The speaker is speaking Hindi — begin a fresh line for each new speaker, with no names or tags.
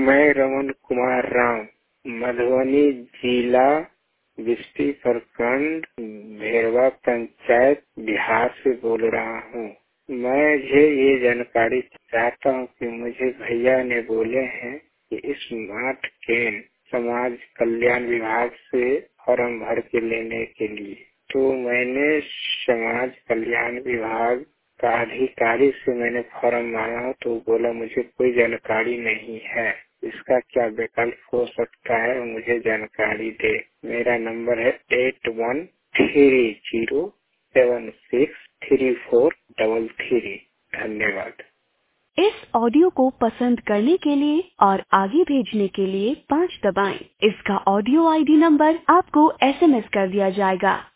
मैं रमन कुमार राम, मधुबनी जिला, बिस्टी प्रखंड, भेरवा पंचायत, बिहार से बोल रहा हूँ। मुझे ये जानकारी चाहता हूँ कि मुझे भैया ने बोले हैं कि स्मार्ट कैन समाज कल्याण विभाग से फॉर्म भर के लेने के लिए, तो मैंने समाज कल्याण विभाग का अधिकारी से मैंने फॉर्म मांगा तो बोला मुझे कोई जानकारी नहीं है, इसका क्या विकल्प हो सकता है मुझे जानकारी दे। मेरा नंबर है 8130763433। धन्यवाद।
इस ऑडियो को पसंद करने के लिए और आगे भेजने के लिए 5 दबाएं। इसका ऑडियो आईडी नंबर आपको SMS कर दिया जाएगा।